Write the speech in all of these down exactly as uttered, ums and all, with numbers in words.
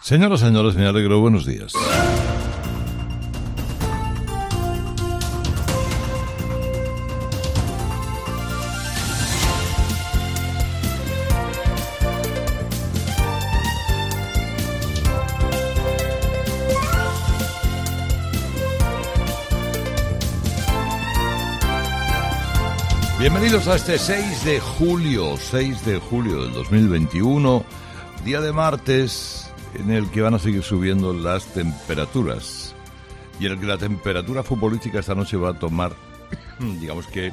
Señoras y señores, me alegro, buenos días. Bienvenidos a este seis de julio, seis de julio del dos mil veintiuno, día de martes, en el que van a seguir subiendo las temperaturas y en el que la temperatura futbolística esta noche va a tomar, digamos que,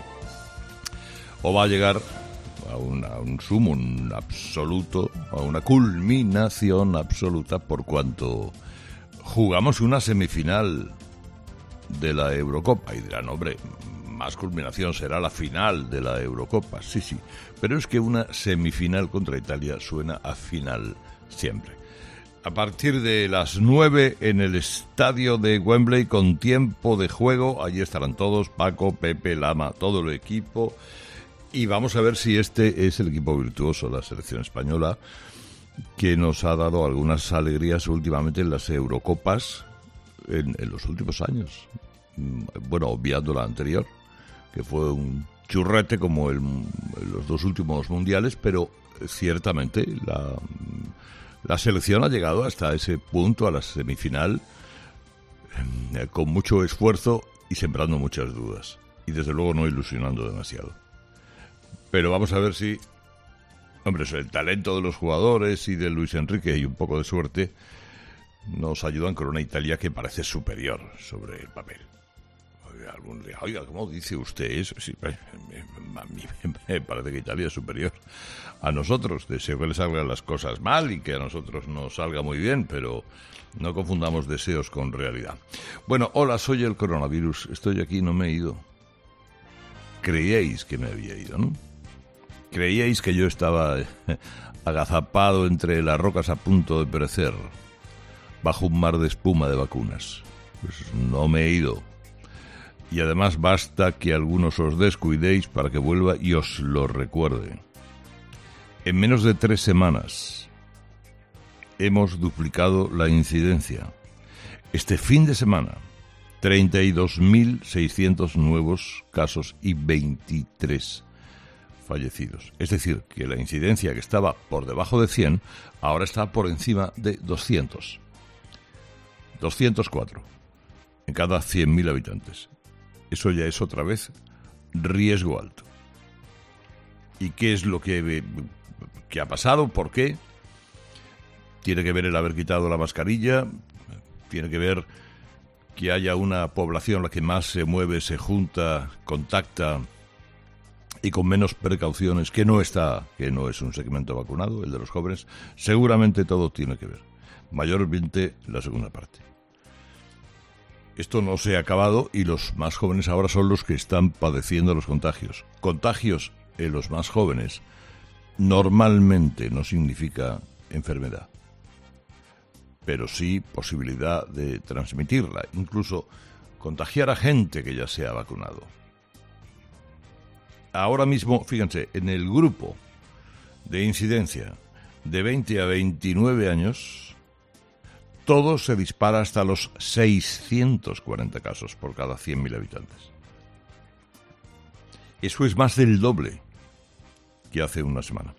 o va a llegar a, una, a un sumum absoluto, a una culminación absoluta, por cuanto jugamos una semifinal de la Eurocopa. Y dirán, hombre, más culminación será la final de la Eurocopa. Sí, sí, pero es que una semifinal contra Italia suena a final siempre. A partir de las nueve en el estadio de Wembley, con tiempo de juego, allí estarán todos, Paco, Pepe, Lama, todo el equipo, y vamos a ver si este es el equipo virtuoso, la selección española, que nos ha dado algunas alegrías últimamente en las Eurocopas en, en los últimos años. Bueno, obviando la anterior, que fue un churrete como el, los dos últimos mundiales, pero ciertamente la... La selección ha llegado hasta ese punto, a la semifinal, eh, con mucho esfuerzo y sembrando muchas dudas. Y desde luego no ilusionando demasiado. Pero vamos a ver si, hombre, el talento de los jugadores y de Luis Enrique y un poco de suerte nos ayudan con una Italia que parece superior sobre el papel. Algún día, oiga, ¿cómo dice usted eso? Sí, a mí me parece que Italia es superior a nosotros. Deseo que le salgan las cosas mal y que a nosotros nos salga muy bien, pero no confundamos deseos con realidad. Bueno, hola, soy el coronavirus. Estoy aquí, no me he ido. Creíais que me había ido, ¿no? Creíais que yo estaba agazapado entre las rocas a punto de perecer, bajo un mar de espuma de vacunas. Pues no me he ido. Y además basta que algunos os descuidéis para que vuelva y os lo recuerde. En menos de tres semanas hemos duplicado la incidencia. Este fin de semana, treinta y dos mil seiscientos nuevos casos y veintitrés fallecidos. Es decir, que la incidencia que estaba por debajo de cien, ahora está por encima de doscientos. doscientos cuatro en cada cien mil habitantes. Eso ya es otra vez riesgo alto. ¿Y qué es lo que, que ha pasado? ¿Por qué? Tiene que ver el haber quitado la mascarilla, tiene que ver que haya una población la que más se mueve, se junta, contacta y con menos precauciones, que no está, que no es un segmento vacunado, el de los jóvenes. Seguramente todo tiene que ver. Mayormente la segunda parte. Esto no se ha acabado y los más jóvenes ahora son los que están padeciendo los contagios. Contagios en los más jóvenes normalmente no significa enfermedad, pero sí posibilidad de transmitirla, incluso contagiar a gente que ya se ha vacunado. Ahora mismo, fíjense, en el grupo de incidencia de veinte a veintinueve años, todo se dispara hasta los seiscientos cuarenta casos por cada cien mil habitantes. Eso es más del doble que hace una semana.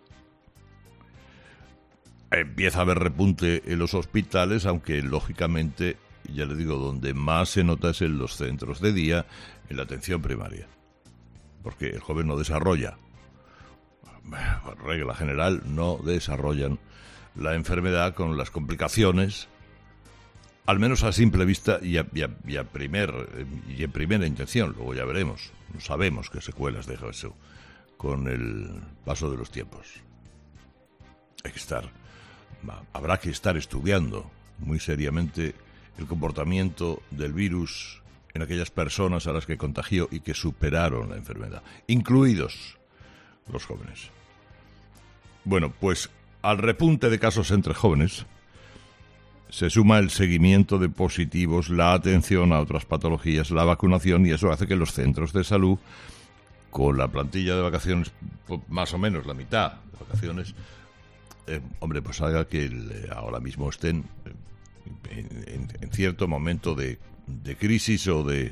Empieza a haber repunte en los hospitales, aunque lógicamente, ya le digo, donde más se nota es en los centros de día, en la atención primaria. Porque el joven no desarrolla, por regla general, no desarrollan la enfermedad con las complicaciones, al menos a simple vista y a, y a, y a primer, y en primera intención. Luego ya veremos, no sabemos qué secuelas deja eso con el paso de los tiempos. Hay que estar, habrá que estar estudiando muy seriamente el comportamiento del virus en aquellas personas a las que contagió y que superaron la enfermedad, incluidos los jóvenes. Bueno, pues al repunte de casos entre jóvenes se suma el seguimiento de positivos, la atención a otras patologías, la vacunación, y eso hace que los centros de salud, con la plantilla de vacaciones, más o menos la mitad de vacaciones, eh, hombre, pues haga que el, ahora mismo estén en, en, en cierto momento de, de crisis o de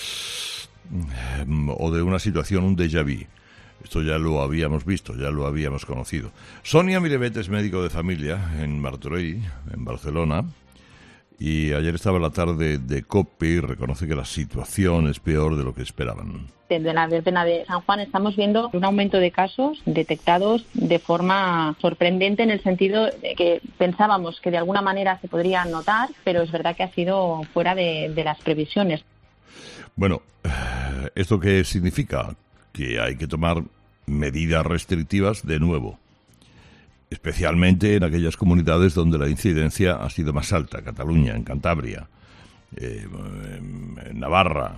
o de una situación, un déjà vu. Esto ya lo habíamos visto, ya lo habíamos conocido. Sonia Mirebet es médico de familia en Martorell, en Barcelona, y ayer estaba en la tarde de COPE y reconoce que la situación es peor de lo que esperaban. Desde la verbena de San Juan estamos viendo un aumento de casos detectados de forma sorprendente, en el sentido de que pensábamos que de alguna manera se podría notar, pero es verdad que ha sido fuera de, de las previsiones. Bueno, ¿esto qué significa? Que hay que tomar medidas restrictivas de nuevo, especialmente en aquellas comunidades donde la incidencia ha sido más alta, Cataluña, en Cantabria, eh, en Navarra.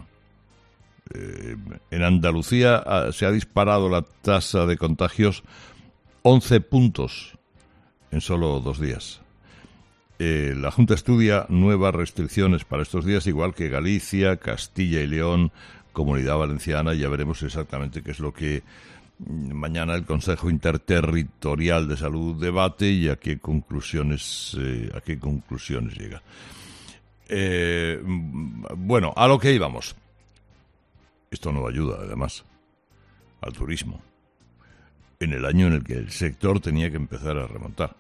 Eh, en Andalucía se ha disparado la tasa de contagios once puntos en solo dos días. Eh, la Junta estudia nuevas restricciones para estos días, igual que Galicia, Castilla y León, Comunidad Valenciana. Ya veremos exactamente qué es lo que mañana el Consejo Interterritorial de Salud debate y a qué conclusiones, eh, a qué conclusiones llega. Eh, bueno, a lo que íbamos. Esto no ayuda, además, al turismo, en el año en el que el sector tenía que empezar a remontar.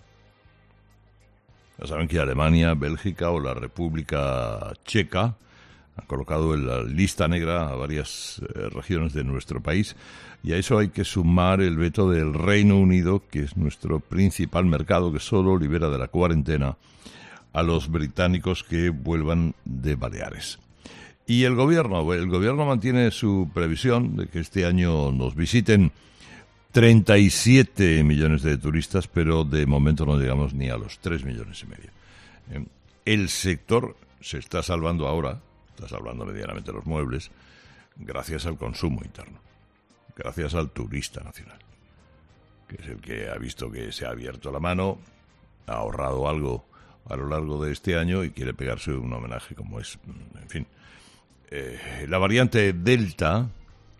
Ya saben que Alemania, Bélgica o la República Checa han colocado en la lista negra a varias eh, regiones de nuestro país, y a eso hay que sumar el veto del Reino Unido, que es nuestro principal mercado, que solo libera de la cuarentena a los británicos que vuelvan de Baleares. Y el gobierno, el gobierno mantiene su previsión de que este año nos visiten treinta y siete millones de turistas, pero de momento no llegamos ni a los tres millones y medio. El sector se está salvando ahora, está salvando medianamente los muebles, gracias al consumo interno, gracias al turista nacional, que es el que ha visto que se ha abierto la mano, ha ahorrado algo a lo largo de este año y quiere pegarse un homenaje como es, en fin. Eh, la variante Delta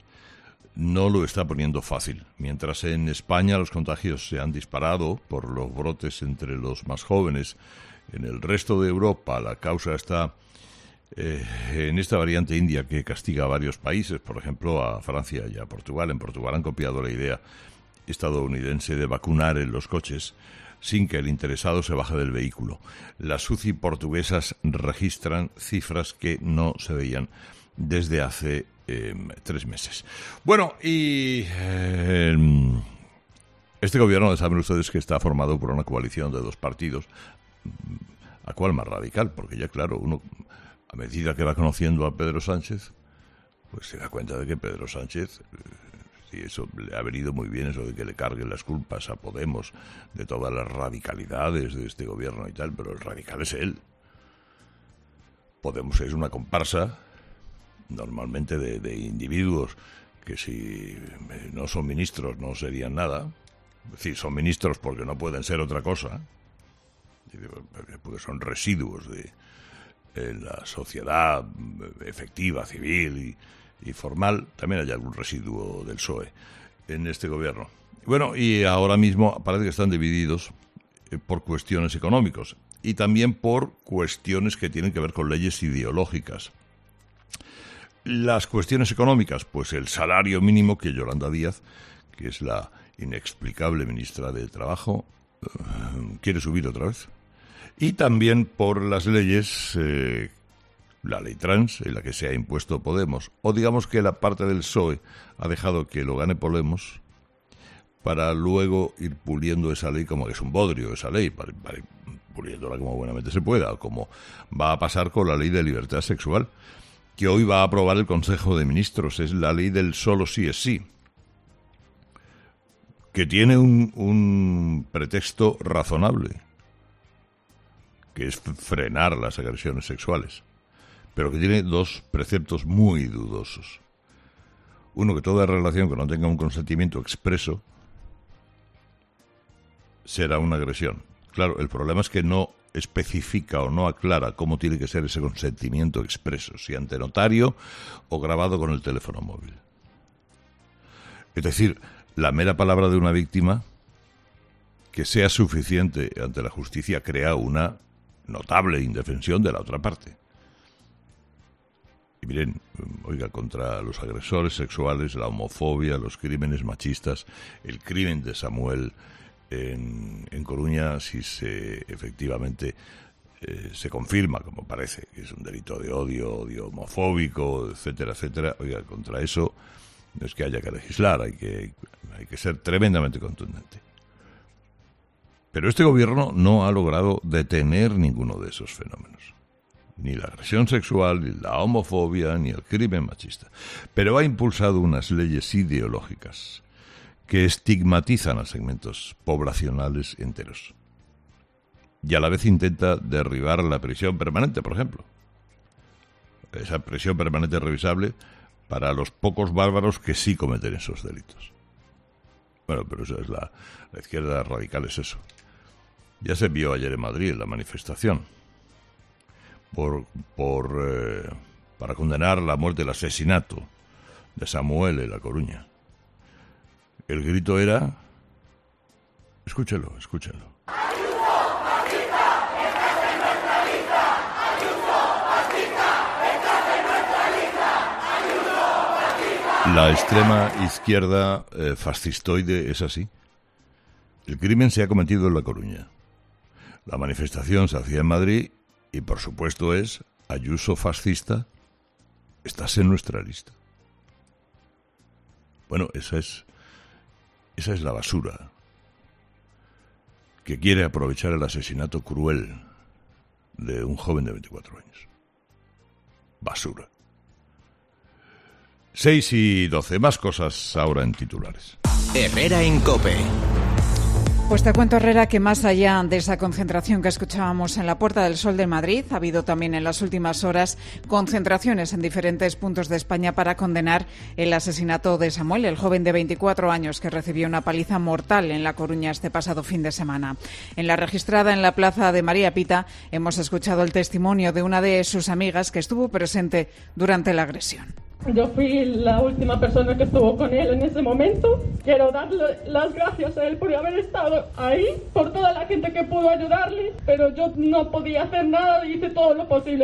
no lo está poniendo fácil. Mientras en España los contagios se han disparado por los brotes entre los más jóvenes, en el resto de Europa la causa está eh, en esta variante india que castiga a varios países, por ejemplo a Francia y a Portugal. En Portugal han copiado la idea estadounidense de vacunar en los coches sin que el interesado se baje del vehículo. Las U C I portuguesas registran cifras que no se veían desde hace eh, tres meses. Bueno, y eh, este gobierno, saben ustedes que está formado por una coalición de dos partidos, ¿a cuál más radical? Porque ya claro, uno a medida que va conociendo a Pedro Sánchez, pues se da cuenta de que Pedro Sánchez... Eh, Sí, eso le ha venido muy bien, eso de que le carguen las culpas a Podemos de todas las radicalidades de este gobierno y tal, pero el radical es él. Podemos es una comparsa, normalmente de, de individuos que si no son ministros no serían nada. Es decir, son ministros porque no pueden ser otra cosa, porque son residuos de, de la sociedad efectiva, civil y... y formal. También hay algún residuo del P S O E en este gobierno. Bueno, y ahora mismo parece que están divididos eh, por cuestiones económicas y también por cuestiones que tienen que ver con leyes ideológicas. Las cuestiones económicas, pues el salario mínimo que Yolanda Díaz, que es la inexplicable ministra de Trabajo, eh, quiere subir otra vez. Y también por las leyes eh, la ley trans, en la que se ha impuesto Podemos, o digamos que la parte del P S O E ha dejado que lo gane Podemos para luego ir puliendo esa ley, como que es un bodrio esa ley, para, para ir puliéndola como buenamente se pueda, como va a pasar con la ley de libertad sexual, que hoy va a aprobar el Consejo de Ministros. Es la ley del solo sí es sí, que tiene un, un pretexto razonable, que es frenar las agresiones sexuales, pero que tiene dos preceptos muy dudosos. Uno, que toda relación que no tenga un consentimiento expreso será una agresión. Claro, el problema es que no especifica o no aclara cómo tiene que ser ese consentimiento expreso, si ante notario o grabado con el teléfono móvil. Es decir, la mera palabra de una víctima que sea suficiente ante la justicia crea una notable indefensión de la otra parte. Y miren, oiga, contra los agresores sexuales, la homofobia, los crímenes machistas, el crimen de Samuel en, en Coruña, si se efectivamente eh, se confirma, como parece, que es un delito de odio, odio homofóbico, etcétera, etcétera, oiga, contra eso no es que haya que legislar, hay que, hay que ser tremendamente contundente. Pero este gobierno no ha logrado detener ninguno de esos fenómenos. Ni la agresión sexual, ni la homofobia, ni el crimen machista. Pero ha impulsado unas leyes ideológicas que estigmatizan a segmentos poblacionales enteros. Y a la vez intenta derribar la prisión permanente, por ejemplo. Esa prisión permanente revisable para los pocos bárbaros que sí cometen esos delitos. Bueno, pero eso es la, la izquierda radical, es eso. Ya se vio ayer en Madrid la manifestación por, por eh, para condenar la muerte, el asesinato de Samuel en La Coruña. El grito era, escúchelo, escúchelo. La extrema izquierda eh, fascistoide es así. El crimen se ha cometido en La Coruña. La manifestación se hacía en Madrid y, por supuesto, es Ayuso fascista, estás en nuestra lista. Bueno, esa es, esa es la basura que quiere aprovechar el asesinato cruel de un joven de veinticuatro años. Basura. seis y doce, más cosas ahora en titulares. Herrera en COPE. Pues te cuento, Herrera, que más allá de esa concentración que escuchábamos en la Puerta del Sol de Madrid, ha habido también en las últimas horas concentraciones en diferentes puntos de España para condenar el asesinato de Samuel, el joven de veinticuatro años que recibió una paliza mortal en La Coruña este pasado fin de semana. En la registrada en la plaza de María Pita hemos escuchado el testimonio de una de sus amigas que estuvo presente durante la agresión. Yo fui la última persona que estuvo con él en ese momento. Quiero darle las gracias a él por haber estado ahí, por toda la gente que pudo ayudarle, pero yo no podía hacer nada y hice todo lo posible.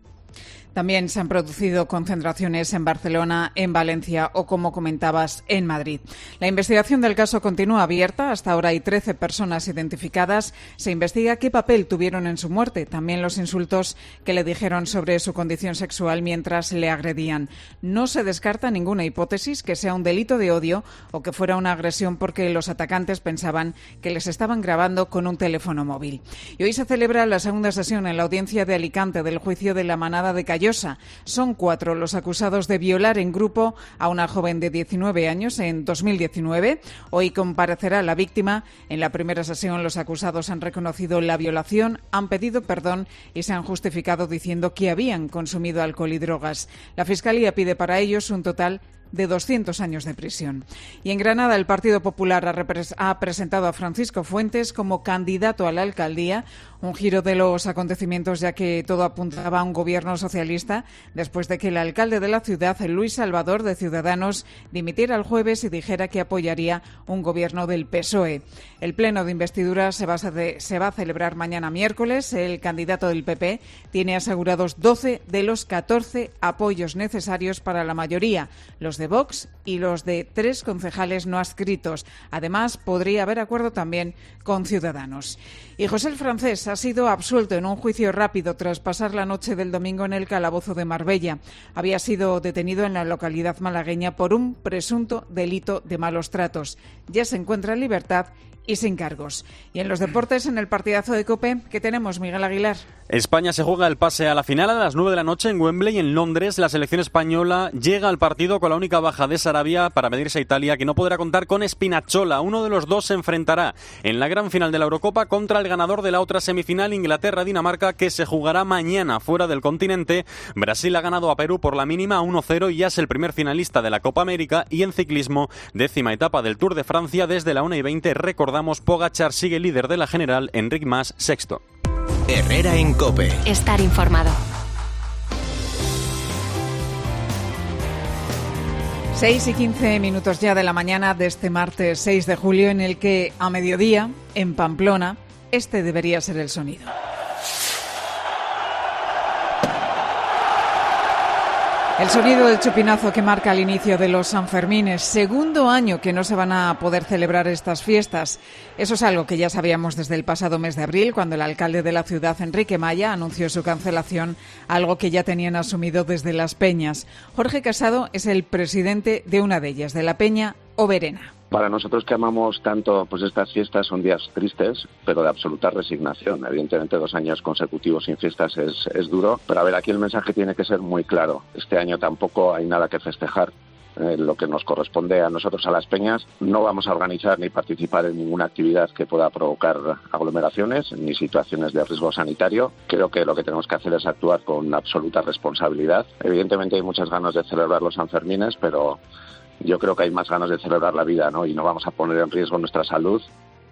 También se han producido concentraciones en Barcelona, en Valencia o, como comentabas, en Madrid. La investigación del caso continúa abierta. Hasta ahora hay trece personas identificadas. Se investiga qué papel tuvieron en su muerte. También los insultos que le dijeron sobre su condición sexual mientras le agredían. No se descarta ninguna hipótesis que sea un delito de odio o que fuera una agresión porque los atacantes pensaban que les estaban grabando con un teléfono móvil. Y hoy se celebra la segunda sesión en la audiencia de Alicante del juicio de la manada de Callosa. Son cuatro los acusados de violar en grupo a una joven de diecinueve años en dos mil diecinueve. Hoy comparecerá la víctima. En la primera sesión los acusados han reconocido la violación, han pedido perdón y se han justificado diciendo que habían consumido alcohol y drogas. La Fiscalía pide para ellos un total de doscientos años de prisión. Y en Granada el Partido Popular ha, repres- ha presentado a Francisco Fuentes como candidato a la alcaldía, un giro de los acontecimientos ya que todo apuntaba a un gobierno socialista después de que el alcalde de la ciudad, Luis Salvador de Ciudadanos, dimitiera el jueves y dijera que apoyaría un gobierno del P S O E. El pleno de investidura se va a, de- se va a celebrar mañana miércoles. El candidato del P P tiene asegurados doce de los catorce apoyos necesarios para la mayoría, los de Vox y los de tres concejales no adscritos. Además, podría haber acuerdo también con Ciudadanos. Y José el Francés ha sido absuelto en un juicio rápido tras pasar la noche del domingo en el calabozo de Marbella. Había sido detenido en la localidad malagueña por un presunto delito de malos tratos. Ya se encuentra en libertad y sin cargos. Y en los deportes, en el partidazo de COPE, ¿qué tenemos, Miguel Aguilar? España se juega el pase a la final a las nueve de la noche en Wembley, en Londres. La selección española llega al partido con la única baja de Sarabia para medirse a Italia, que no podrá contar con Spinazzola. Uno de los dos se enfrentará en la gran final de la Eurocopa contra el ganador de la otra semifinal, Inglaterra-Dinamarca, que se jugará mañana fuera del continente. Brasil ha ganado a Perú por la mínima uno cero y ya es el primer finalista de la Copa América. Y en ciclismo, décima etapa del Tour de Francia desde la una y veinte. Recordamos, Pogačar sigue líder de la general, Enric Mas sexto. Herrera en COPE. Estar informado. seis y quince minutos ya de la mañana de este martes seis de julio, en el que a mediodía, en Pamplona, este debería ser el sonido. El sonido del chupinazo que marca el inicio de los Sanfermines, segundo año que no se van a poder celebrar estas fiestas. Eso es algo que ya sabíamos desde el pasado mes de abril, cuando el alcalde de la ciudad, Enrique Maya, anunció su cancelación, algo que ya tenían asumido desde Las Peñas. Jorge Casado es el presidente de una de ellas, de la Peña Oberena. Para nosotros que amamos tanto, pues estas fiestas son días tristes, pero de absoluta resignación. Evidentemente dos años consecutivos sin fiestas es, es duro, pero a ver, aquí el mensaje tiene que ser muy claro. Este año tampoco hay nada que festejar. Eh, lo que nos corresponde a nosotros, a Las Peñas, no vamos a organizar ni participar en ninguna actividad que pueda provocar aglomeraciones ni situaciones de riesgo sanitario. Creo que lo que tenemos que hacer es actuar con absoluta responsabilidad. Evidentemente hay muchas ganas de celebrar los Sanfermines, pero yo creo que hay más ganas de celebrar la vida, ¿no? Y no vamos a poner en riesgo nuestra salud.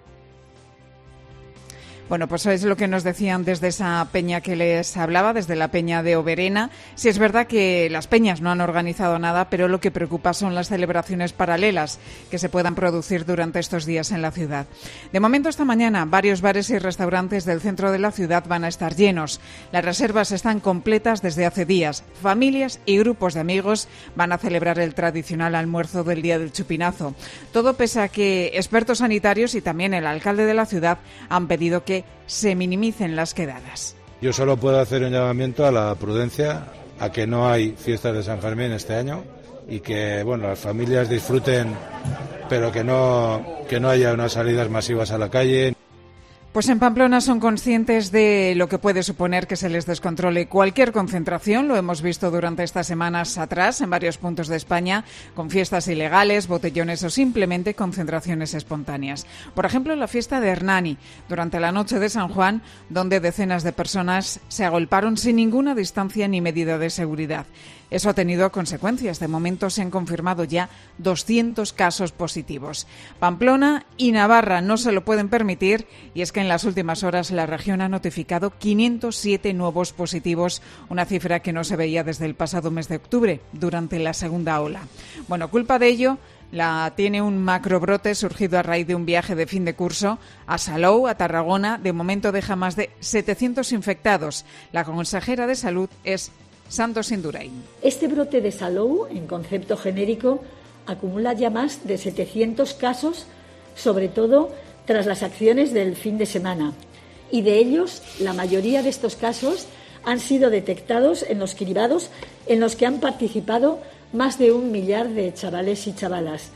Bueno, pues eso es lo que nos decían desde esa peña que les hablaba, desde la peña de Oberena. Sí, es verdad que las peñas no han organizado nada, pero lo que preocupa son las celebraciones paralelas que se puedan producir durante estos días en la ciudad. De momento, esta mañana, varios bares y restaurantes del centro de la ciudad van a estar llenos. Las reservas están completas desde hace días. Familias y grupos de amigos van a celebrar el tradicional almuerzo del Día del Chupinazo. Todo pese a que expertos sanitarios y también el alcalde de la ciudad han pedido que se minimicen las quedadas. Yo solo puedo hacer un llamamiento a la prudencia, a que no hay fiestas de San Fermín este año y que, bueno, las familias disfruten, pero que no, que no haya unas salidas masivas a la calle. Pues en Pamplona son conscientes de lo que puede suponer que se les descontrole cualquier concentración. Lo hemos visto durante estas semanas atrás en varios puntos de España, con fiestas ilegales, botellones o simplemente concentraciones espontáneas. Por ejemplo, la fiesta de Hernani, durante la noche de San Juan, donde decenas de personas se agolparon sin ninguna distancia ni medida de seguridad. Eso ha tenido consecuencias. De momento se han confirmado ya doscientos casos positivos. Pamplona y Navarra no se lo pueden permitir, y es que en las últimas horas la región ha notificado quinientos siete nuevos positivos, una cifra que no se veía desde el pasado mes de octubre, durante la segunda ola. Bueno, culpa de ello la tiene un macrobrote surgido a raíz de un viaje de fin de curso a Salou, a Tarragona. De momento deja más de setecientos infectados. La consejera de Salud es Santos Indurain. Este brote de Salou, en concepto genérico, acumula ya más de setecientos casos, sobre todo tras las acciones del fin de semana. Y de ellos, la mayoría de estos casos han sido detectados en los cribados en los que han participado más de un millar de chavales y chavalas.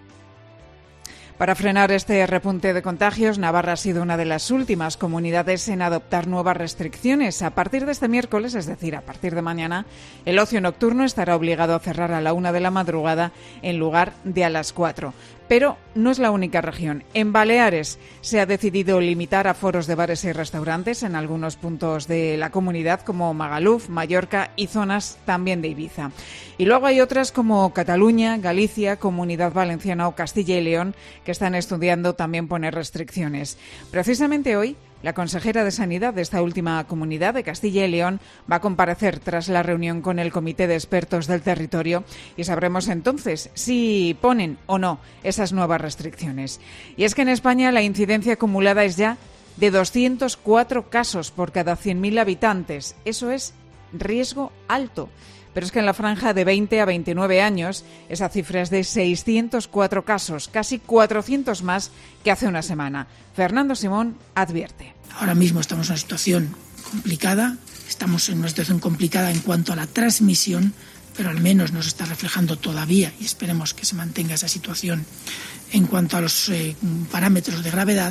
Para frenar este repunte de contagios, Navarra ha sido una de las últimas comunidades en adoptar nuevas restricciones. A partir de este miércoles, es decir, a partir de mañana, el ocio nocturno estará obligado a cerrar a la una de la madrugada en lugar de a las cuatro. Pero no es la única región. En Baleares se ha decidido limitar aforos de bares y restaurantes en algunos puntos de la comunidad, como Magaluf, Mallorca y zonas también de Ibiza. Y luego hay otras como Cataluña, Galicia, Comunidad Valenciana o Castilla y León, que están estudiando también poner restricciones. Precisamente hoy, la consejera de Sanidad de esta última comunidad, de Castilla y León, va a comparecer tras la reunión con el Comité de Expertos del Territorio y sabremos entonces si ponen o no esas nuevas restricciones. Y es que en España la incidencia acumulada es ya de doscientos cuatro casos por cada cien mil habitantes. Eso es riesgo alto. Pero es que en la franja de veinte a veintinueve años esa cifra es de seiscientos cuatro casos, casi cuatrocientos más que hace una semana. Fernando Simón advierte. Ahora mismo estamos en una situación complicada, estamos en una situación complicada en cuanto a la transmisión, pero al menos nos está reflejando todavía, y esperemos que se mantenga esa situación en cuanto a los eh, parámetros de gravedad.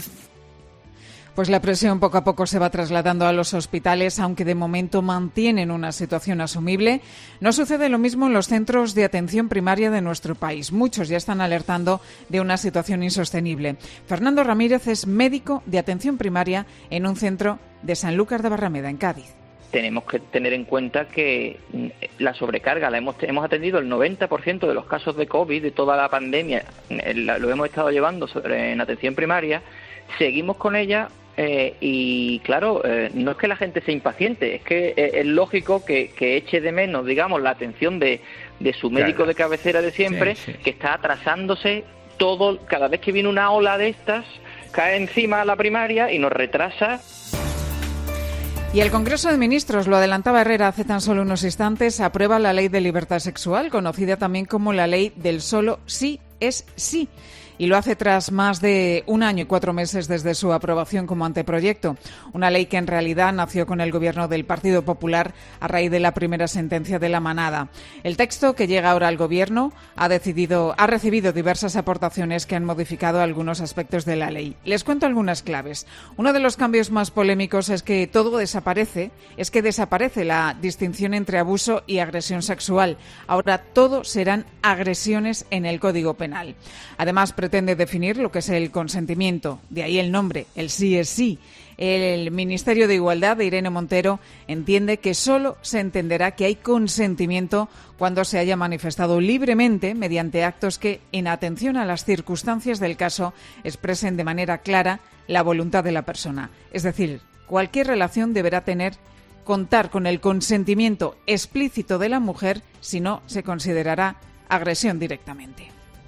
Pues la presión poco a poco se va trasladando a los hospitales, aunque de momento mantienen una situación asumible. No sucede lo mismo en los centros de atención primaria de nuestro país. Muchos ya están alertando de una situación insostenible. Fernando Ramírez es médico de atención primaria en un centro de Sanlúcar de Barrameda, en Cádiz. Tenemos que tener en cuenta que la sobrecarga, la hemos, hemos atendido el noventa por ciento de los casos de COVID, de toda la pandemia, lo hemos estado llevando sobre, en atención primaria, seguimos con ella. Eh, y claro, eh, no es que la gente sea impaciente, es que eh, es lógico que, que eche de menos, digamos, la atención de, de su médico claro. de cabecera de siempre, sí, sí. que está atrasándose todo, cada vez que viene una ola de estas, cae encima a la primaria y nos retrasa. Y el Congreso de Ministros, lo adelantaba Herrera hace tan solo unos instantes, aprueba la Ley de Libertad Sexual, conocida también como la Ley del solo sí es sí. Y lo hace tras más de un año y cuatro meses desde su aprobación como anteproyecto. Una ley que en realidad nació con el gobierno del Partido Popular a raíz de la primera sentencia de la manada. El texto que llega ahora al gobierno ha decidido, ha recibido diversas aportaciones que han modificado algunos aspectos de la ley. Les cuento algunas claves. Uno de los cambios más polémicos es que todo desaparece, es que desaparece la distinción entre abuso y agresión sexual. Ahora todo serán agresiones en el Código Penal. Además, pretende definir lo que es el consentimiento, de ahí el nombre, el sí es sí. El Ministerio de Igualdad de Irene Montero entiende que solo se entenderá que hay consentimiento cuando se haya manifestado libremente mediante actos que, en atención a las circunstancias del caso, expresen de manera clara la voluntad de la persona. Es decir, cualquier relación deberá tener contar con el consentimiento explícito de la mujer, si no se considerará agresión directamente.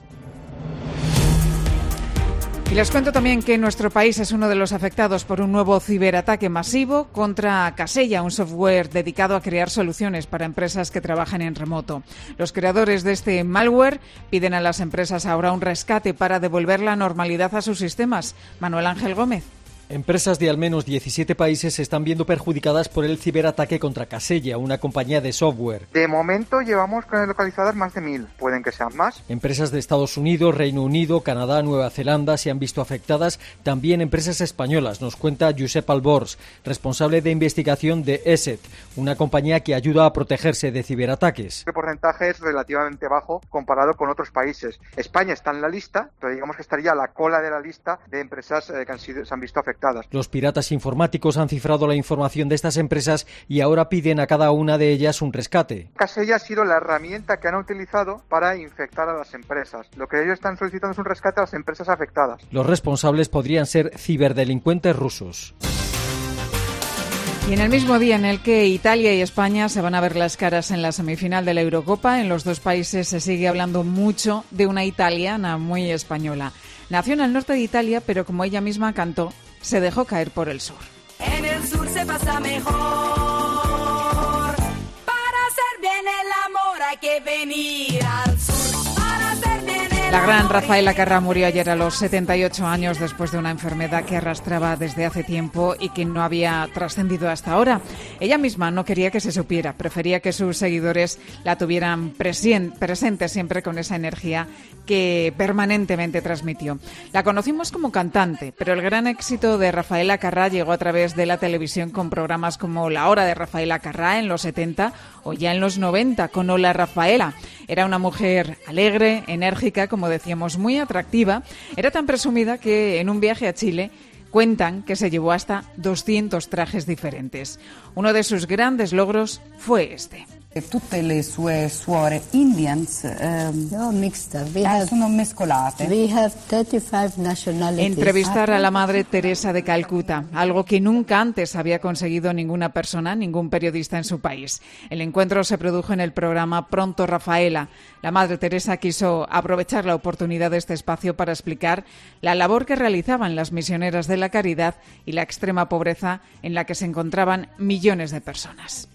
Y les cuento también que nuestro país es uno de los afectados por un nuevo ciberataque masivo contra Casella, un software dedicado a crear soluciones para empresas que trabajan en remoto. Los creadores de este malware piden a las empresas ahora un rescate para devolver la normalidad a sus sistemas. Manuel Ángel Gómez. Empresas de al menos diecisiete países se están viendo perjudicadas por el ciberataque contra Casella, una compañía de software. De momento llevamos localizadas más de mil, pueden que sean más. Empresas de Estados Unidos, Reino Unido, Canadá, Nueva Zelanda se han visto afectadas, también empresas españolas, nos cuenta Josep Albors, responsable de investigación de ESET, una compañía que ayuda a protegerse de ciberataques. El porcentaje es relativamente bajo comparado con otros países. España está en la lista, pero digamos que estaría a la cola de la lista de empresas eh, que han sido, se han visto afectadas. Los piratas informáticos han cifrado la información de estas empresas y ahora piden a cada una de ellas un rescate. Casella ha sido la herramienta que han utilizado para infectar a las empresas. Lo que ellos están solicitando es un rescate a las empresas afectadas. Los responsables podrían ser ciberdelincuentes rusos. Y en el mismo día en el que Italia y España se van a ver las caras en la semifinal de la Eurocopa, en los dos países se sigue hablando mucho de una italiana muy española. Nació en el norte de Italia, pero como ella misma cantó, se dejó caer por el sur. En el sur se pasa mejor. Para hacer bien el amor hay que venir al sur. Para hacer bien el La gran Rafaela Carrà murió ayer a los setenta y ocho años después de una enfermedad que arrastraba desde hace tiempo y que no había trascendido hasta ahora. Ella misma no quería que se supiera, prefería que sus seguidores la tuvieran presien- presente siempre con esa energía que permanentemente transmitió. La conocimos como cantante, pero el gran éxito de Rafaela Carrà llegó a través de la televisión con programas como La Hora de Rafaela Carrà en los setenta o ya en los noventa con Hola Rafaela. Era una mujer alegre, enérgica, como decíamos, muy atractiva. Era tan presumida que en un viaje a Chile cuentan que se llevó hasta doscientos trajes diferentes. Uno de sus grandes logros fue este. Tutte le sue suore Indians um, no, mixta. We eh, have, sono mescolate. We have thirty-five nationalities. Entrevistar a la Madre Teresa de Calcuta, algo que nunca antes había conseguido ninguna persona, ningún periodista en su país. El encuentro se produjo en el programa Pronto Rafaela. La Madre Teresa quiso aprovechar la oportunidad de este espacio para explicar la labor que realizaban las misioneras de la caridad y la extrema pobreza en la que se encontraban millones de personas.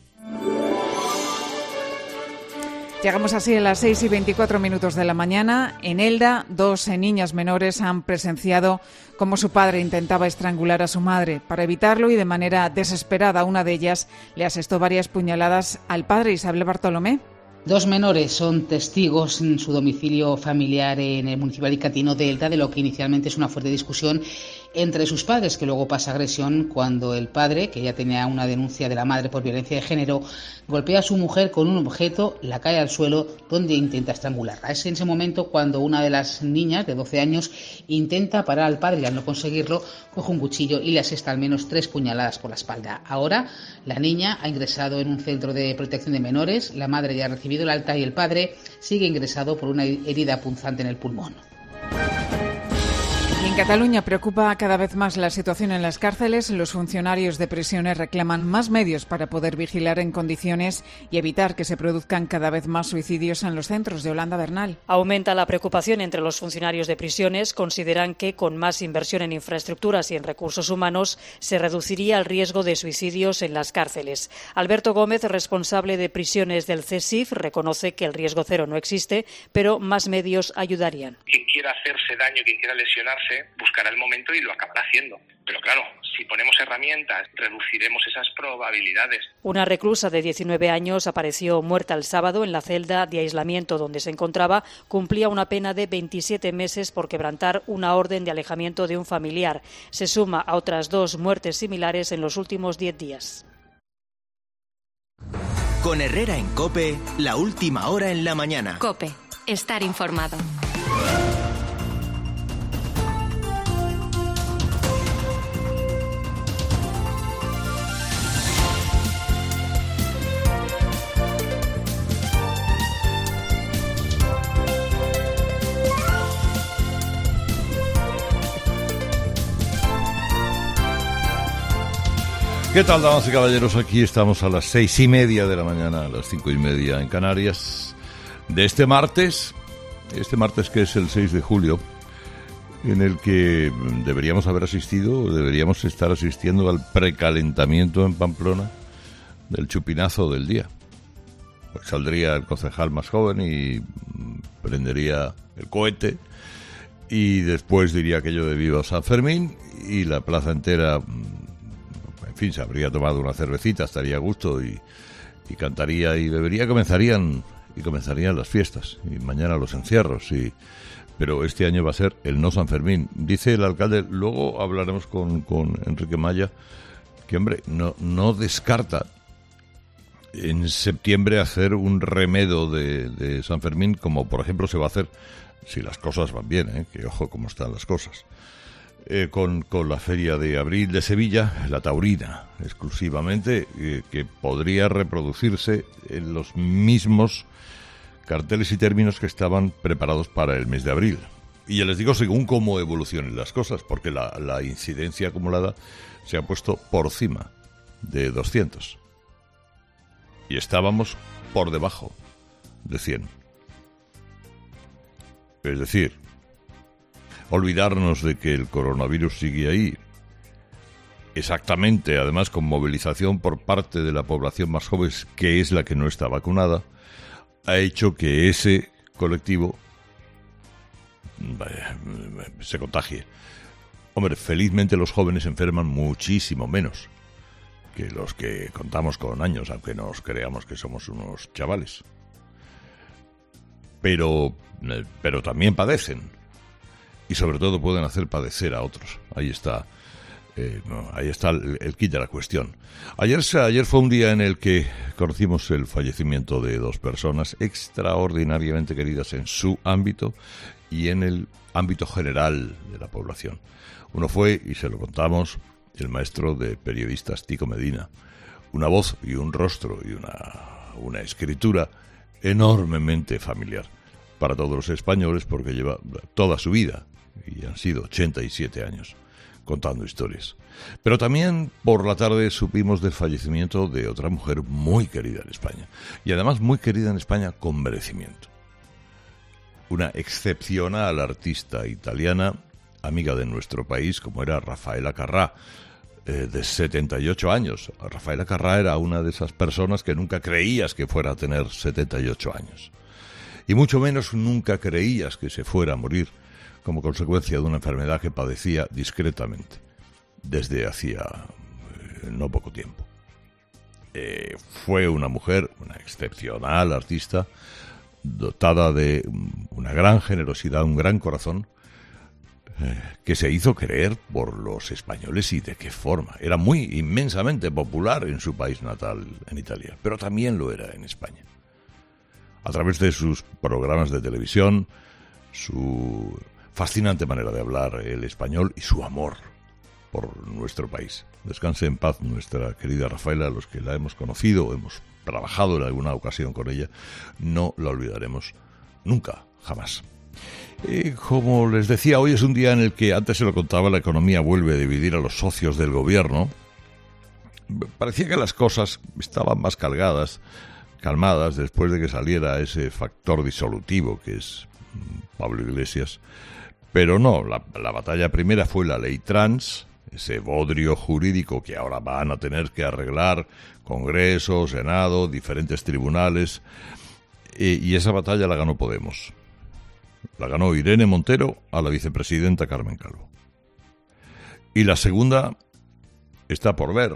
Llegamos así a las seis y veinticuatro minutos de la mañana. En Elda, dos niñas menores han presenciado cómo su padre intentaba estrangular a su madre. Para evitarlo y de manera desesperada, una de ellas le asestó varias puñaladas al padre. Isabel Bartolomé. Dos menores son testigos en su domicilio familiar en el municipio alicantino de Elda de lo que inicialmente es una fuerte discusión entre sus padres, que luego pasa a agresión cuando el padre, que ya tenía una denuncia de la madre por violencia de género, golpea a su mujer con un objeto, la cae al suelo, donde intenta estrangularla. Es en ese momento cuando una de las niñas de doce años intenta parar al padre y al no conseguirlo, coge un cuchillo y le asesta al menos tres puñaladas por la espalda. Ahora la niña ha ingresado en un centro de protección de menores, la madre ya ha recibido el alta y el padre sigue ingresado por una herida punzante en el pulmón. Y En Cataluña preocupa cada vez más la situación en las cárceles. Los funcionarios de prisiones reclaman más medios para poder vigilar en condiciones y evitar que se produzcan cada vez más suicidios en los centros. De Yolanda Bernal. Aumenta la preocupación entre los funcionarios de prisiones. Consideran que con más inversión en infraestructuras y en recursos humanos se reduciría el riesgo de suicidios en las cárceles. Alberto Gómez, responsable de prisiones del C S I F, reconoce que el riesgo cero no existe, pero más medios ayudarían. Quien quiera hacerse daño, quien quiera lesionarse, buscará el momento y lo acabará haciendo. Pero claro, si ponemos herramientas, reduciremos esas probabilidades. Una reclusa de diecinueve años apareció muerta el sábado en la celda de aislamiento donde se encontraba. Cumplía una pena de veintisiete meses por quebrantar una orden de alejamiento de un familiar. Se suma a otras dos muertes similares en los últimos diez días. Con Herrera en COPE, la última hora en la mañana. COPE, estar informado. ¿Qué tal, damas y caballeros? Aquí estamos a las seis y media de la mañana, a las cinco y media en Canarias, de este martes, este martes que es el seis de julio, en el que deberíamos haber asistido, deberíamos estar asistiendo al precalentamiento en Pamplona del chupinazo del día. Pues saldría el concejal más joven y prendería el cohete y después diría aquello de Viva San Fermín y la plaza entera... En fin, se habría tomado una cervecita, estaría a gusto y, y cantaría y bebería, comenzarían y comenzarían las fiestas y mañana los encierros. Y, pero este año va a ser el no San Fermín. Dice el alcalde, luego hablaremos con, con Enrique Maya, que hombre, no, no descarta en septiembre hacer un remedo de, de San Fermín, como por ejemplo se va a hacer si las cosas van bien, ¿eh? Que ojo cómo están las cosas. Eh, con, con la Feria de Abril de Sevilla, la taurina, exclusivamente, eh, que podría reproducirse en los mismos carteles y términos que estaban preparados para el mes de abril. Y ya les digo, según cómo evolucionen las cosas, porque la, la incidencia acumulada se ha puesto por encima de doscientos. Y estábamos por debajo de cien. Es decir, olvidarnos de que el coronavirus sigue ahí, exactamente, además con movilización por parte de la población más joven, que es la que no está vacunada, ha hecho que ese colectivo vaya, se contagie. Hombre, felizmente los jóvenes enferman muchísimo menos que los que contamos con años, aunque nos creamos que somos unos chavales. Pero, pero también padecen. Y sobre todo pueden hacer padecer a otros. Ahí está, eh, no, ahí está el, el kit de la cuestión. Ayer, ayer fue un día en el que conocimos el fallecimiento de dos personas extraordinariamente queridas en su ámbito y en el ámbito general de la población. Uno fue, y se lo contamos, el maestro de periodistas Tico Medina. Una voz y un rostro y una, una escritura enormemente familiar para todos los españoles, porque lleva toda su vida, y han sido ochenta y siete años, contando historias. Pero también por la tarde supimos del fallecimiento de otra mujer muy querida en España, y además muy querida en España con merecimiento. Una excepcional artista italiana, amiga de nuestro país, como era Raffaella Carrà, eh, de setenta y ocho años. Raffaella Carrà era una de esas personas que nunca creías que fuera a tener setenta y ocho años. Y mucho menos nunca creías que se fuera a morir como consecuencia de una enfermedad que padecía discretamente desde hacía eh, no poco tiempo. Eh, fue una mujer, una excepcional artista, dotada de una gran generosidad, un gran corazón, eh, que se hizo creer por los españoles. ¿Y de qué forma? Era muy inmensamente popular en su país natal, en Italia, pero también lo era en España. A través de sus programas de televisión, su fascinante manera de hablar el español y su amor por nuestro país. Descanse en paz nuestra querida Raffaella, los que la hemos conocido, hemos trabajado en alguna ocasión con ella, no la olvidaremos nunca, jamás. Eh, como les decía, hoy es un día en el que, antes se lo contaba, la economía vuelve a dividir a los socios del gobierno. Parecía que las cosas estaban más calgadas, calmadas después de que saliera ese factor disolutivo que es Pablo Iglesias. Pero no, la, la batalla primera fue la ley trans, ese bodrio jurídico que ahora van a tener que arreglar Congreso, Senado, diferentes tribunales, eh, y esa batalla la ganó Podemos. La ganó Irene Montero a la vicepresidenta Carmen Calvo. Y la segunda está por ver.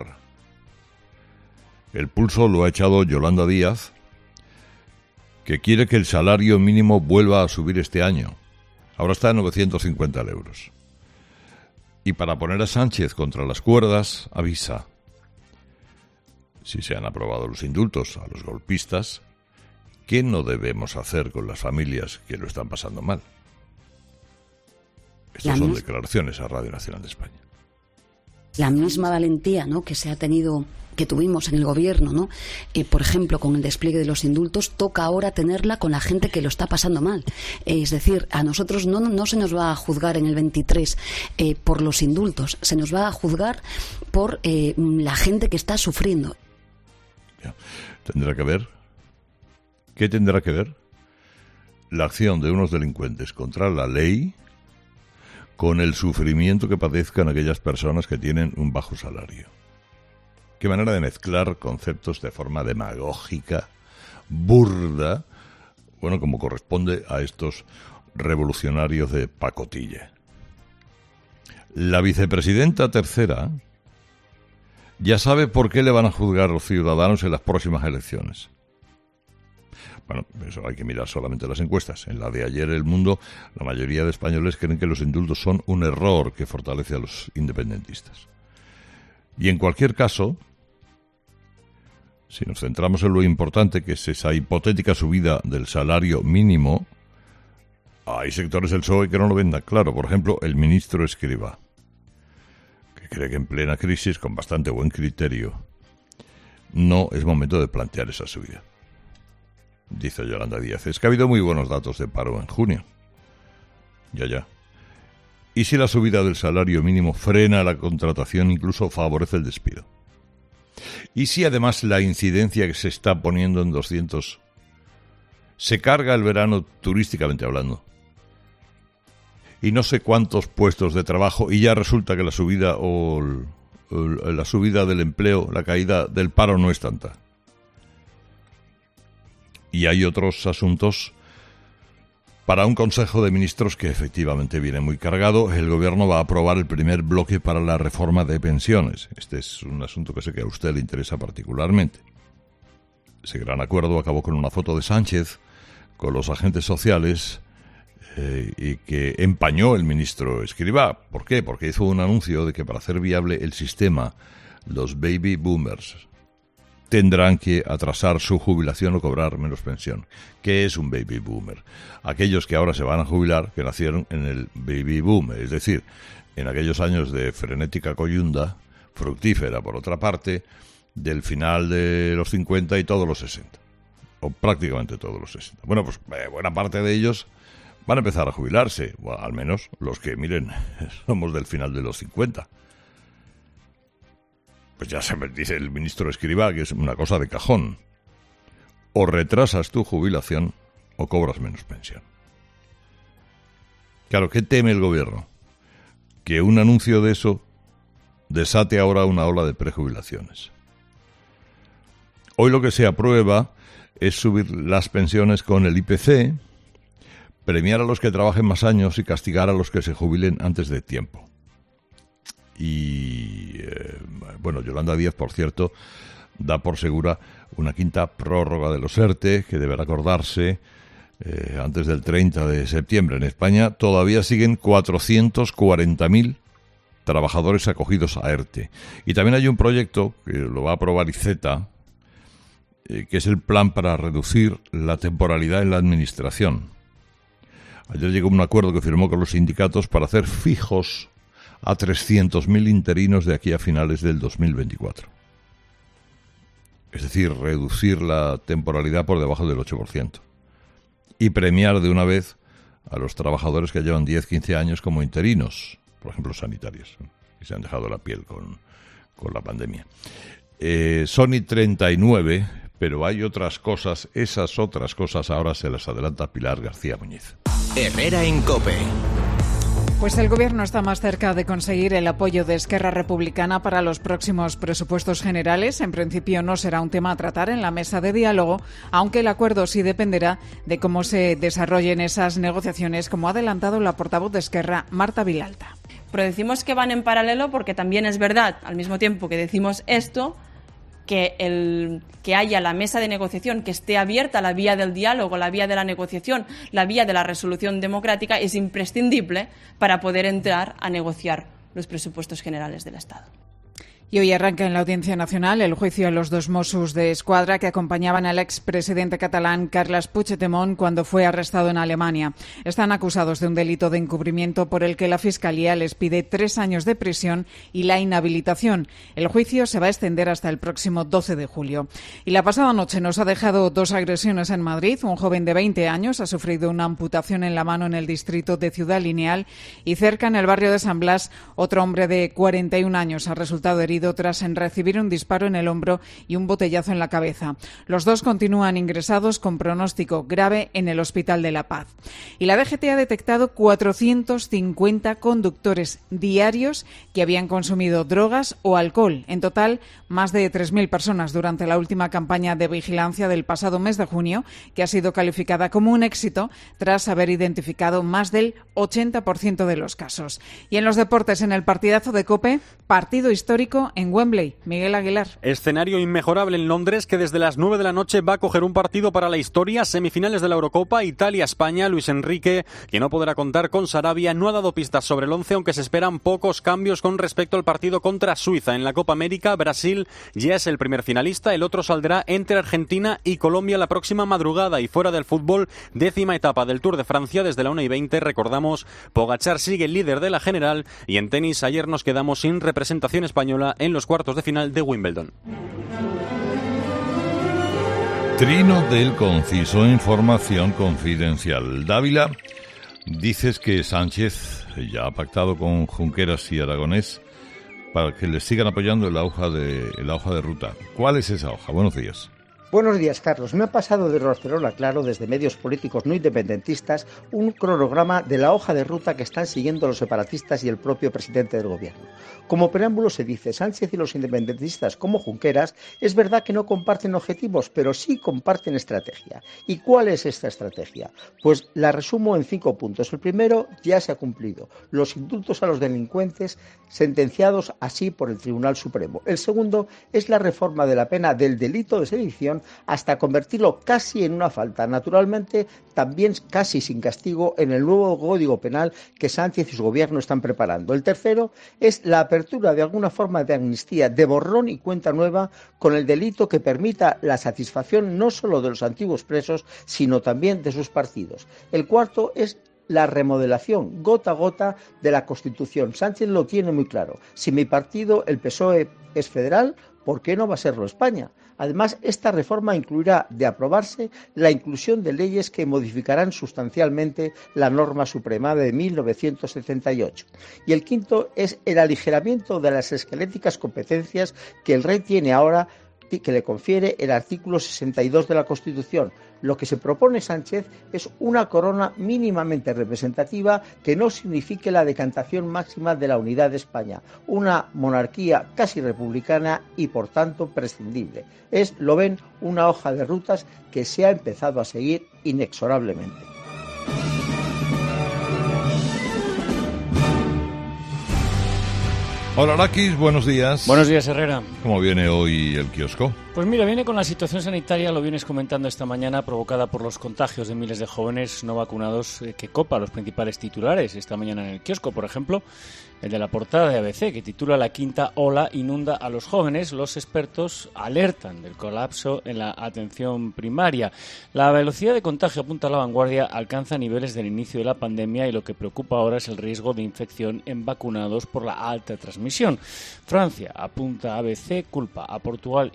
El pulso lo ha echado Yolanda Díaz, que quiere que el salario mínimo vuelva a subir este año. Ahora está en novecientos cincuenta euros. Y para poner a Sánchez contra las cuerdas, avisa: si se han aprobado los indultos a los golpistas, ¿qué no debemos hacer con las familias que lo están pasando mal? Estas son declaraciones a Radio Nacional de España. La misma valentía, ¿no?, que se ha tenido, que tuvimos en el gobierno, ¿no? Eh, por ejemplo, con el despliegue de los indultos, toca ahora tenerla con la gente que lo está pasando mal. Eh, es decir, a nosotros no, no se nos va a juzgar en el veintitrés eh, por los indultos, se nos va a juzgar por eh, la gente que está sufriendo. Ya. ¿Tendrá que ver? ¿Qué tendrá que ver la acción de unos delincuentes contra la ley con el sufrimiento que padezcan aquellas personas que tienen un bajo salario? Qué manera de mezclar conceptos de forma demagógica, burda, bueno, como corresponde a estos revolucionarios de pacotilla. La vicepresidenta tercera ya sabe por qué le van a juzgar los ciudadanos en las próximas elecciones. Bueno, eso hay que mirar solamente las encuestas. En la de ayer, El Mundo, la mayoría de españoles creen que los indultos son un error que fortalece a los independentistas. Y en cualquier caso, si nos centramos en lo importante que es esa hipotética subida del salario mínimo, hay sectores del P S O E que no lo ven tan claro. Por ejemplo, el ministro Escrivá, que cree que en plena crisis, con bastante buen criterio, no es momento de plantear esa subida. Dice Yolanda Díaz: es que ha habido muy buenos datos de paro en junio. Ya, ya. ¿Y si la subida del salario mínimo frena la contratación, incluso favorece el despido? ¿Y si además la incidencia que se está poniendo en doscientos se carga el verano turísticamente hablando? Y no sé cuántos puestos de trabajo, y ya resulta que la subida o el, la subida del empleo, la caída del paro no es tanta. Y hay otros asuntos para un Consejo de Ministros que efectivamente viene muy cargado. El Gobierno va a aprobar el primer bloque para la reforma de pensiones. Este es un asunto que sé que a usted le interesa particularmente. Ese gran acuerdo acabó con una foto de Sánchez con los agentes sociales eh, y que empañó el ministro Escrivá. ¿Por qué? Porque hizo un anuncio de que para hacer viable el sistema, los baby boomers tendrán que atrasar su jubilación o cobrar menos pensión. ¿Qué es un baby boomer? Aquellos que ahora se van a jubilar, que nacieron en el baby boom, es decir, en aquellos años de frenética coyunda, fructífera por otra parte, del final de los cincuenta y todos los sesenta, o prácticamente todos los sesenta. Bueno, pues eh, buena parte de ellos van a empezar a jubilarse, o al menos los que, miren, somos del final de los cincuenta. Pues ya se me dice el ministro Escrivá que es una cosa de cajón. O retrasas tu jubilación o cobras menos pensión. Claro, ¿qué teme el gobierno? Que un anuncio de eso desate ahora una ola de prejubilaciones. Hoy lo que se aprueba es subir las pensiones con el I P C, premiar a los que trabajen más años y castigar a los que se jubilen antes de tiempo. Y, eh, bueno, Yolanda Díaz, por cierto, da por segura una quinta prórroga de los ERTE, que deberá acordarse eh, antes del treinta de septiembre. En España todavía siguen cuatrocientos cuarenta mil trabajadores acogidos a ERTE. Y también hay un proyecto que lo va a aprobar IZETA, eh, que es el plan para reducir la temporalidad en la administración. Ayer llegó un acuerdo que firmó con los sindicatos para hacer fijos a trescientos mil interinos de aquí a finales del dos mil veinticuatro. Es decir, reducir la temporalidad por debajo del ocho por ciento. Y premiar de una vez a los trabajadores que llevan diez, quince años como interinos, por ejemplo sanitarios, y se han dejado la piel con, con la pandemia. Eh, Sony treinta y nueve, pero hay otras cosas, esas otras cosas ahora se las adelanta Pilar García Muñiz. Herrera en COPE. Pues el Gobierno está más cerca de conseguir el apoyo de Esquerra Republicana para los próximos presupuestos generales. En principio no será un tema a tratar en la mesa de diálogo, aunque el acuerdo sí dependerá de cómo se desarrollen esas negociaciones, como ha adelantado la portavoz de Esquerra, Marta Vilalta. Pero decimos que van en paralelo porque también es verdad, al mismo tiempo que decimos esto, que, el, que haya la mesa de negociación, que esté abierta la vía del diálogo, la vía de la negociación, la vía de la resolución democrática, es imprescindible para poder entrar a negociar los presupuestos generales del Estado. Y hoy arranca en la Audiencia Nacional el juicio a los dos Mossos de Escuadra que acompañaban al expresidente catalán Carles Puigdemont cuando fue arrestado en Alemania. Están acusados de un delito de encubrimiento por el que la Fiscalía les pide tres años de prisión y la inhabilitación. El juicio se va a extender hasta el próximo doce de julio. Y la pasada noche nos ha dejado dos agresiones en Madrid. Un joven de veinte años ha sufrido una amputación en la mano en el distrito de Ciudad Lineal y cerca en el barrio de San Blas otro hombre de cuarenta y un años ha resultado herido tras en recibir un disparo en el hombro y un botellazo en la cabeza. Los dos continúan ingresados con pronóstico grave en el Hospital de La Paz. Y la D G T ha detectado cuatrocientos cincuenta conductores diarios que habían consumido drogas o alcohol. En total, más de tres mil personas durante la última campaña de vigilancia del pasado mes de junio, que ha sido calificada como un éxito tras haber identificado más del ochenta por ciento de los casos. Y en los deportes, en el partidazo de COPE, partido histórico en Wembley. Miguel Aguilar. Escenario inmejorable en Londres, que desde las nueve de la noche va a coger un partido para la historia. Semifinales de la Eurocopa, Italia-España. Luis Enrique, que no podrá contar con Sarabia, no ha dado pistas sobre el once, aunque se esperan pocos cambios con respecto al partido contra Suiza. En la Copa América, Brasil ya es el primer finalista. El otro saldrá entre Argentina y Colombia la próxima madrugada. Y fuera del fútbol, décima etapa del Tour de Francia desde la una y veinte. Recordamos, Pogačar sigue el líder de la general. Y en tenis, ayer nos quedamos sin representación española en los cuartos de final de Wimbledon. Trino del Conciso, información confidencial. Dávila, dices que Sánchez ya ha pactado con Junqueras y Aragonés para que les sigan apoyando en la hoja de, en la hoja de ruta. ¿Cuál es esa hoja? Buenos días. Buenos días, Carlos. Me ha pasado de Barcelona Claro, desde medios políticos no independentistas, un cronograma de la hoja de ruta que están siguiendo los separatistas y el propio presidente del gobierno. Como preámbulo se dice, Sánchez y los independentistas como Junqueras, es verdad que no comparten objetivos, pero sí comparten estrategia. ¿Y cuál es esta estrategia? Pues la resumo en cinco puntos. El primero ya se ha cumplido, los indultos a los delincuentes sentenciados así por el Tribunal Supremo. El segundo es la reforma de la pena del delito de sedición hasta convertirlo casi en una falta, naturalmente también casi sin castigo en el nuevo Código Penal que Sánchez y su gobierno están preparando. El tercero es la apertura de alguna forma de amnistía, de borrón y cuenta nueva con el delito que permita la satisfacción no solo de los antiguos presos, sino también de sus partidos. El cuarto es la remodelación gota a gota de la Constitución. Sánchez lo tiene muy claro. Si mi partido, el P S O E, es federal, ¿por qué no va a serlo España? Además, esta reforma incluirá, de aprobarse, la inclusión de leyes que modificarán sustancialmente la norma suprema de mil novecientos setenta y ocho. Y el quinto es el aligeramiento de las esqueléticas competencias que el rey tiene ahora, que le confiere el artículo sesenta y dos de la Constitución. Lo que se propone Sánchez es una corona mínimamente representativa que no signifique la decantación máxima de la unidad de España, una monarquía casi republicana y por tanto prescindible. Es, lo ven, una hoja de rutas que se ha empezado a seguir inexorablemente. Hola Rakis, buenos días. Buenos días, Herrera. ¿Cómo viene hoy el kiosco? Pues mira, viene con la situación sanitaria, lo vienes comentando esta mañana, provocada por los contagios de miles de jóvenes no vacunados eh, que copa los principales titulares esta mañana en el kiosco. Por ejemplo, el de la portada de A B C, que titula "La quinta ola inunda a los jóvenes. Los expertos alertan del colapso en la atención primaria". La velocidad de contagio, apunta a La Vanguardia, alcanza niveles del inicio de la pandemia y lo que preocupa ahora es el riesgo de infección en vacunados por la alta transmisión. Francia, apunta a A B C, culpa a Portugal y España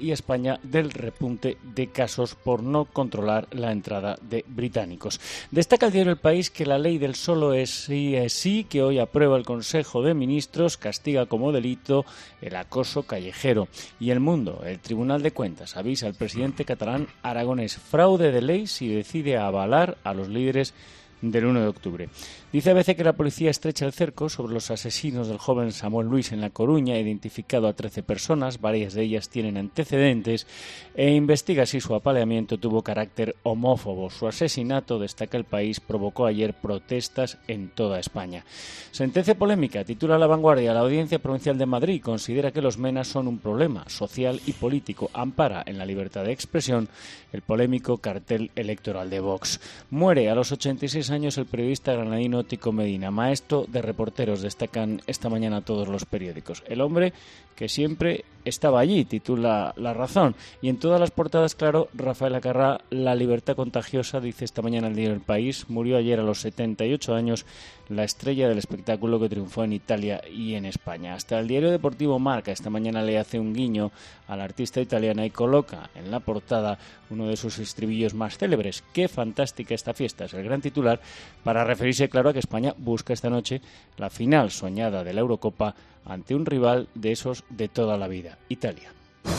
España del repunte de casos por no controlar la entrada de británicos. Destaca el diario El País que la ley del solo es sí es sí, que hoy aprueba el Consejo de Ministros, castiga como delito el acoso callejero. Y El Mundo, el Tribunal de Cuentas, avisa al presidente catalán Aragonés fraude de ley si decide avalar a los líderes del uno de octubre. Dice A B C que la policía estrecha el cerco sobre los asesinos del joven Samuel Luis en La Coruña, identificado a trece personas, varias de ellas tienen antecedentes, e investiga si su apaleamiento tuvo carácter homófobo. Su asesinato, destaca El País, provocó ayer protestas en toda España. Sentencia polémica, titula La Vanguardia. La Audiencia Provincial de Madrid considera que los menas son un problema social y político. Ampara en la libertad de expresión el polémico cartel electoral de Vox. Muere a los ochenta y seis años el periodista granadino Tico Medina, maestro de reporteros, destacan esta mañana todos los periódicos. El hombre que siempre estaba allí, titula La Razón. Y en todas las portadas, claro, Rafael Acarrá, la libertad contagiosa, dice esta mañana el diario El País. Murió ayer a los setenta y ocho años la estrella del espectáculo que triunfó en Italia y en España. Hasta el diario deportivo Marca esta mañana le hace un guiño a la artista italiana y coloca en la portada uno de sus estribillos más célebres. ¡Qué fantástica esta fiesta! Es el gran titular para referirse, claro, a que España busca esta noche la final soñada de la Eurocopa ante un rival de esos de toda la vida, Italia.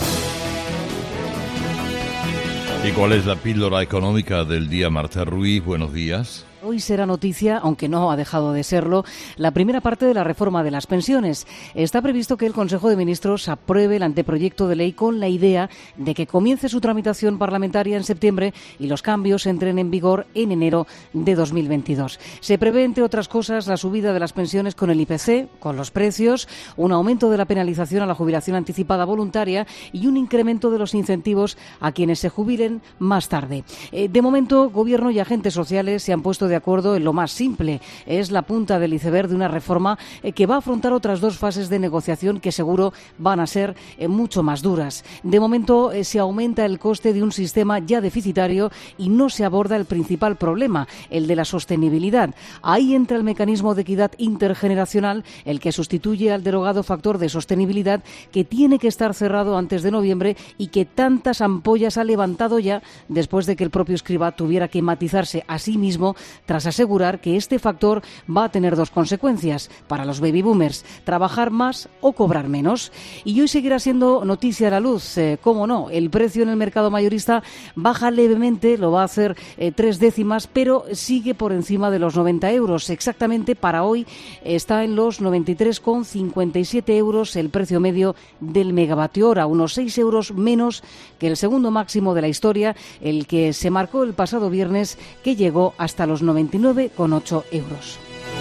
¿Y cuál es la píldora económica del día, Marta Ruiz? Buenos días. Hoy será noticia, aunque no ha dejado de serlo, la primera parte de la reforma de las pensiones. Está previsto que el Consejo de Ministros apruebe el anteproyecto de ley con la idea de que comience su tramitación parlamentaria en septiembre y los cambios entren en vigor en enero de dos mil veintidós. Se prevé, entre otras cosas, la subida de las pensiones con el I P C, con los precios, un aumento de la penalización a la jubilación anticipada voluntaria y un incremento de los incentivos a quienes se jubilen más tarde. Eh, de momento, Gobierno y agentes sociales se han puesto de acuerdo en lo más simple. Es la punta del iceberg de una reforma eh, que va a afrontar otras dos fases de negociación que seguro van a ser eh, mucho más duras. De momento eh, se aumenta el coste de un sistema ya deficitario y no se aborda el principal problema, el de la sostenibilidad. Ahí entra el mecanismo de equidad intergeneracional, el que sustituye al derogado factor de sostenibilidad que tiene que estar cerrado antes de noviembre y que tantas ampollas ha levantado ya después de que el propio Escrivá tuviera que matizarse a sí mismo tras asegurar que este factor va a tener dos consecuencias para los baby boomers: trabajar más o cobrar menos. Y hoy seguirá siendo noticia a la luz, eh, cómo no, el precio en el mercado mayorista baja levemente, lo va a hacer eh, tres décimas, pero sigue por encima de los noventa euros. Exactamente para hoy está en los noventa y tres con cincuenta y siete euros el precio medio del megavatio hora, unos seis euros menos que el segundo máximo de la historia, el que se marcó el pasado viernes, que llegó hasta los noventa y nueve con ocho euros.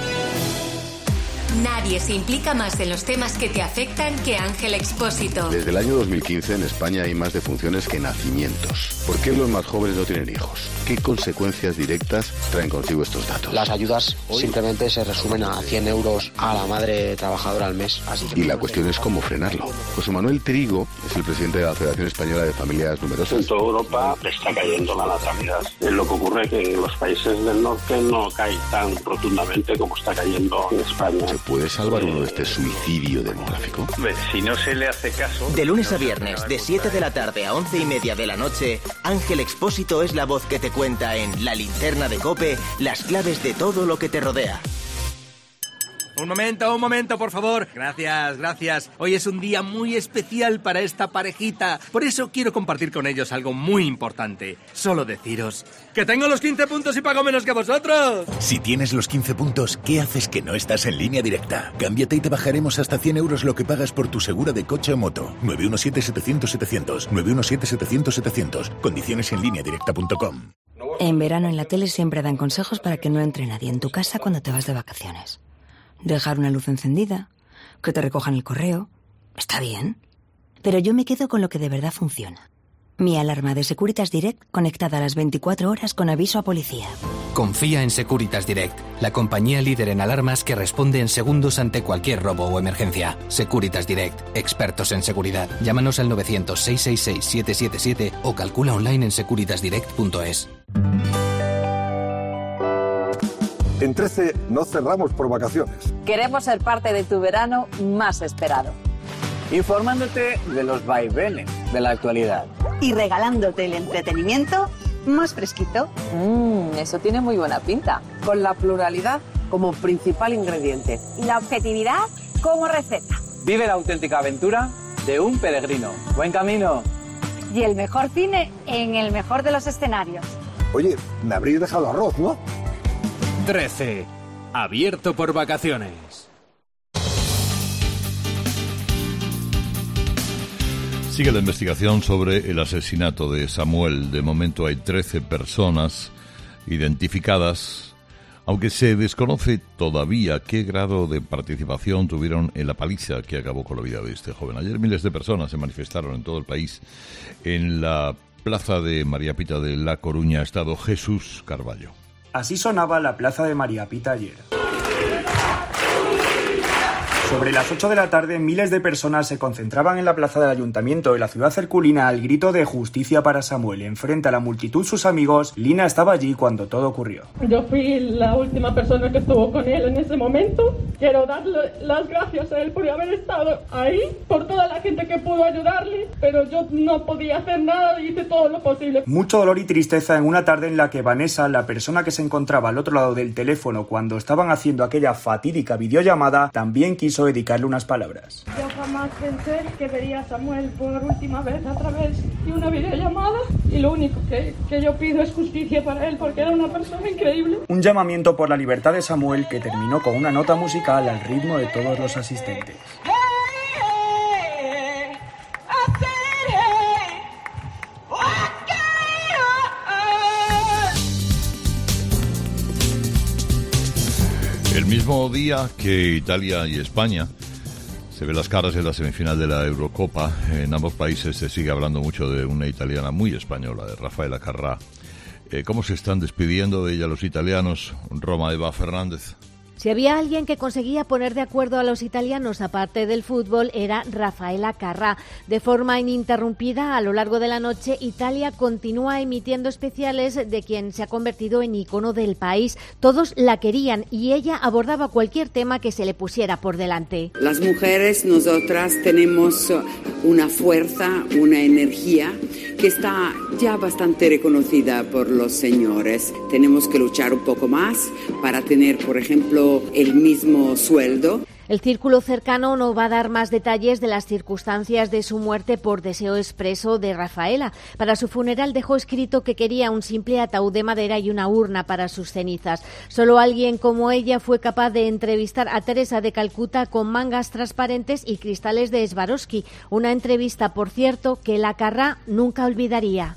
Nadie se implica más en los temas que te afectan que Ángel Expósito. Desde el año dos mil quince en España hay más defunciones que nacimientos. ¿Por qué los más jóvenes no tienen hijos? ¿Qué consecuencias directas traen consigo estos datos? Las ayudas simplemente se resumen a cien euros a la madre trabajadora al mes. Así que y la cuestión es cómo frenarlo. José Manuel Trigo es el presidente de la Federación Española de Familias Numerosas. En toda Europa está cayendo la natalidad. Es lo que ocurre que en los países del norte no cae tan rotundamente como está cayendo en España. ¿Se puede salvar uno de este suicidio demográfico? Si no se le hace caso... De lunes a viernes, de siete de la tarde a once y media de la noche, Ángel Expósito es la voz que te cuenta en La Linterna de COPE las claves de todo lo que te rodea. Un momento, un momento, por favor. Gracias, gracias. Hoy es un día muy especial para esta parejita. Por eso quiero compartir con ellos algo muy importante. Solo deciros que tengo los quince puntos y pago menos que vosotros. Si tienes los quince puntos, ¿qué haces que no estás en Línea Directa? Cámbiate y te bajaremos hasta cien euros lo que pagas por tu segura de coche o moto. nueve uno siete, setecientos, setecientos. nueve uno siete, setecientos, setecientos. Condiciones en línea directa punto com. En verano en la tele siempre dan consejos para que no entre nadie en tu casa cuando te vas de vacaciones. Dejar una luz encendida, que te recojan el correo, está bien. Pero yo me quedo con lo que de verdad funciona. Mi alarma de Securitas Direct conectada a las veinticuatro horas con aviso a policía. Confía en Securitas Direct, la compañía líder en alarmas que responde en segundos ante cualquier robo o emergencia. Securitas Direct, expertos en seguridad. Llámanos al novecientos, seiscientos sesenta y seis, siete siete siete o calcula online en securitas direct punto es. En trece no cerramos por vacaciones. Queremos ser parte de tu verano más esperado. Informándote de los vaivenes de la actualidad. y regalándote el entretenimiento más fresquito. Mmm, eso tiene muy buena pinta. Con la pluralidad como principal ingrediente. Y la objetividad como receta. Vive la auténtica aventura de un peregrino. ¡Buen camino! Y el mejor cine en el mejor de los escenarios. Oye, me habréis dejado arroz, ¿no? trece. Abierto por vacaciones. Sigue la investigación sobre el asesinato de Samuel. De momento hay trece personas identificadas, aunque se desconoce todavía qué grado de participación tuvieron en la paliza que acabó con la vida de este joven. Ayer miles de personas se manifestaron en todo el país en la plaza de María Pita de La Coruña, Estado. Jesús Carballo. Así sonaba la plaza de María Pita ayer. Sobre las ocho de la tarde, miles de personas se concentraban en la plaza del Ayuntamiento de la ciudad herculina al grito de justicia para Samuel. Enfrente a la multitud, sus amigos, Lina estaba allí cuando todo ocurrió. Yo fui la última persona que estuvo con él en ese momento. Quiero darle las gracias a él por haber estado ahí, por toda la gente que pudo ayudarle, pero yo no podía hacer nada y hice todo lo posible. Mucho dolor y tristeza en una tarde en la que Vanessa, la persona que se encontraba al otro lado del teléfono cuando estaban haciendo aquella fatídica videollamada, también quiso dedicarle unas palabras. Yo jamás pensé que vería a Samuel por última vez a través de una videollamada y lo único que, que yo pido es justicia para él porque era una persona increíble. Un llamamiento por la libertad de Samuel que terminó con una nota musical al ritmo de todos los asistentes. El mismo día que Italia y España se ven las caras en la semifinal de la Eurocopa, en ambos países se sigue hablando mucho de una italiana muy española, de Rafaela Carrà. Eh, ¿Cómo se están despidiendo de ella los italianos? Roma, Eva Fernández. Si había alguien que conseguía poner de acuerdo a los italianos aparte del fútbol, era Rafaela Carrà. De forma ininterrumpida, a lo largo de la noche, Italia continúa emitiendo especiales de quien se ha convertido en icono del país. Todos la querían y ella abordaba cualquier tema que se le pusiera por delante. Las mujeres, nosotras, tenemos una fuerza, una energía que está ya bastante reconocida por los señores. Tenemos que luchar un poco más para tener, por ejemplo, el mismo sueldo. El círculo cercano no va a dar más detalles de las circunstancias de su muerte por deseo expreso de Rafaela. Para su funeral dejó escrito que quería un simple ataúd de madera y una urna para sus cenizas. Solo alguien como ella fue capaz de entrevistar a Teresa de Calcuta con mangas transparentes y cristales de Swarovski. Una entrevista, por cierto, que la Carrà nunca olvidaría.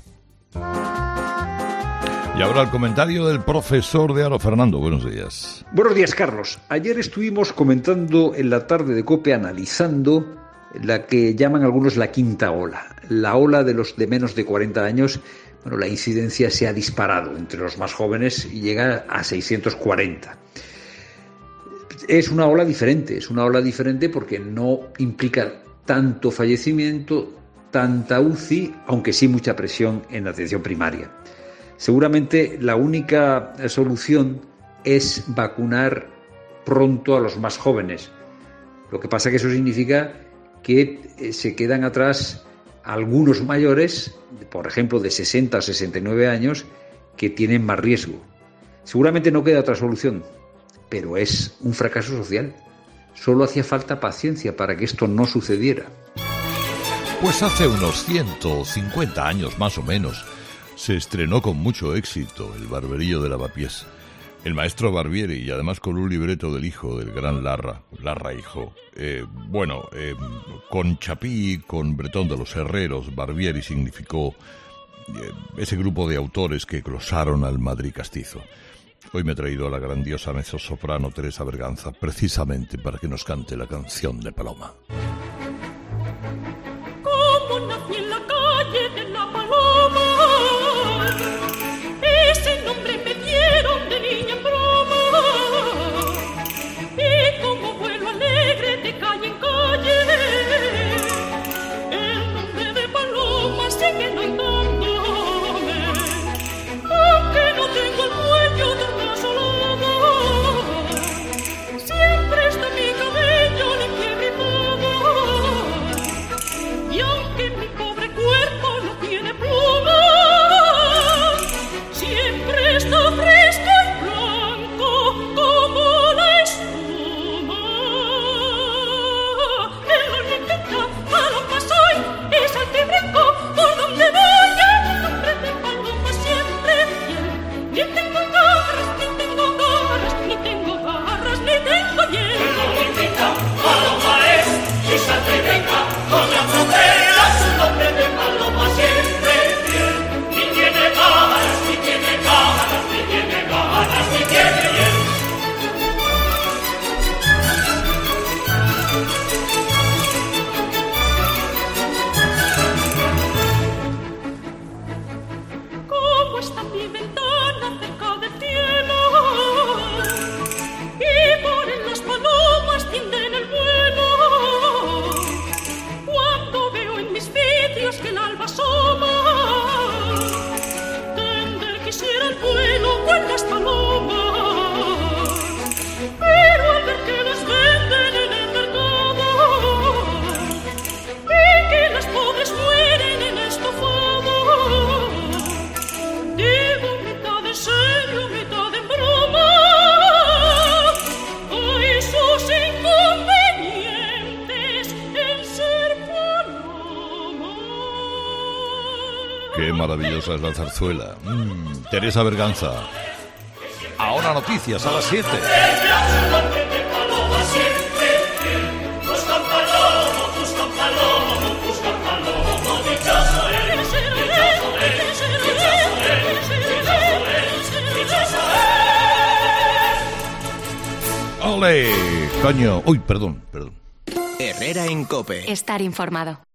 Y ahora el comentario del profesor de Aro. Fernando, buenos días. Buenos días, Carlos. Ayer estuvimos comentando en la tarde de COPE, analizando la que llaman algunos la quinta ola. La ola de los de menos de cuarenta años. Bueno, la incidencia se ha disparado entre los más jóvenes y llega a seiscientos cuarenta. Es una ola diferente, es una ola diferente porque no implica tanto fallecimiento, tanta U C I, aunque sí mucha presión en la atención primaria. Seguramente la única solución es vacunar pronto a los más jóvenes. Lo que pasa que eso significa que se quedan atrás algunos mayores, por ejemplo de sesenta a sesenta y nueve años, que tienen más riesgo. Seguramente no queda otra solución, pero es un fracaso social. Solo hacía falta paciencia para que esto no sucediera. Pues hace unos ciento cincuenta años más o menos, se estrenó con mucho éxito El barberillo de Lavapiés. El maestro Barbieri, y además con un libreto del hijo del gran Larra, Larra hijo. Eh, bueno, eh, con Chapí, con Bretón de los Herreros, Barbieri significó eh, ese grupo de autores que glosaron al Madrid castizo. Hoy me he traído a la grandiosa mezzosoprano Teresa Berganza, precisamente para que nos cante la canción de Paloma. Como nací en la calle de la Paloma, ese nombre me dieron de niña en broma, y como vuelo alegre de calle en calle, el nombre de Paloma sigue nombrándome, aunque no tengo el dueño de una solada, siempre está mi cabello limpio y rizado. maravillosa es la zarzuela. Mm, Teresa Berganza. Ahora noticias a las siete. ¡Ole! Coño. Uy, perdón, perdón. Herrera en COPE. Estar informado.